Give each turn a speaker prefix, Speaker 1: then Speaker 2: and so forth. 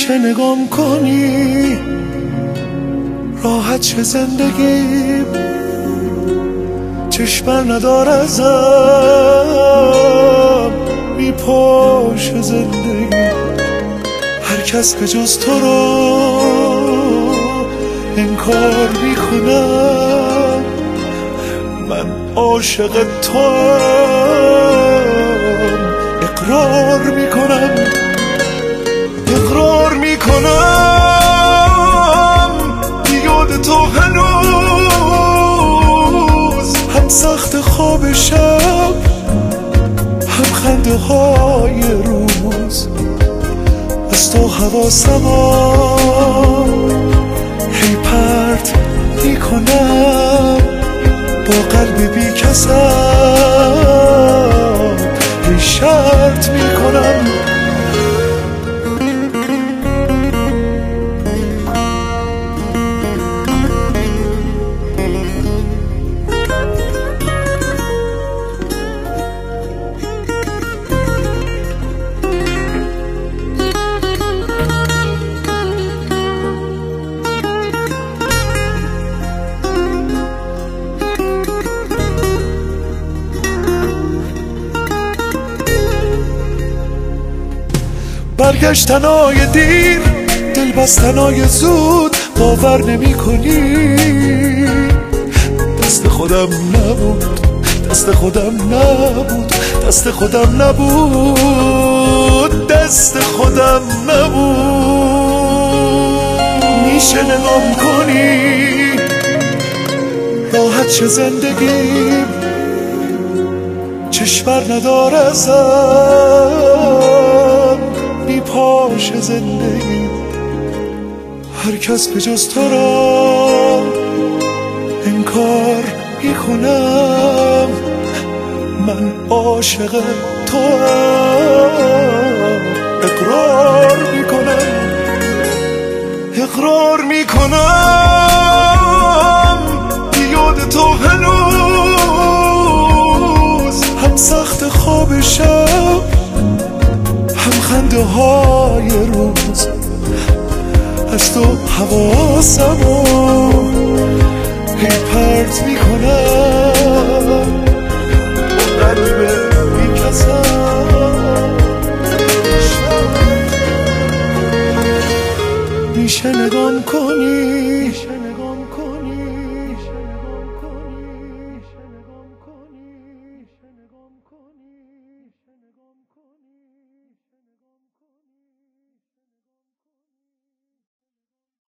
Speaker 1: میشه نگام کنی راحت شه زندگی، چشم بر ندار ازم میپاشه زندگی. هر کس به جز تو رو انکار میکنم، من عاشق توام، اقرار میکنم یاد تو هنوز هم سخت خواب شب هم خنده های روز. از تو حواسمو هی پرت میکنم، با قلب بی کسم هی شرط میکنم. برگشتنای دیر، دل بستنای زود، باور نمی کنی دست خودم نبود، دست خودم نبود، دست خودم نبود، دست خودم نبود. میشه نگام کنی راحت شه زندگی، چشم بر ندار ازم میپاشه زندگی. هر کس به جز تو را انکار میکنم، من عاشق توام، اقرار میکنم یاد تو هنوز هم سخت خواب شب هم خنده های روز. از تو حواسمو هی پرت میکنم، با قلب بی کسم میشه نگام کن